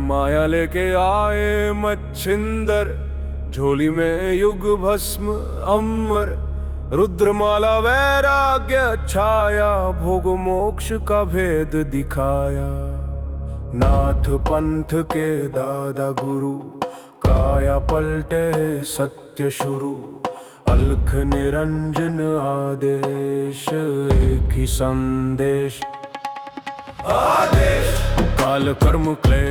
माया लेके आए मच्छिंदर, झोली में युग भस्म अमर। रुद्रमाला वैराग्य छाया, भोग मोक्ष का भेद दिखाया। नाथ पंथ के दादा गुरु, काया पलटे सत्य शुरू। अलख निरंजन आदेश, एक ही संदेश। आदेश काल कर्म क्लेश।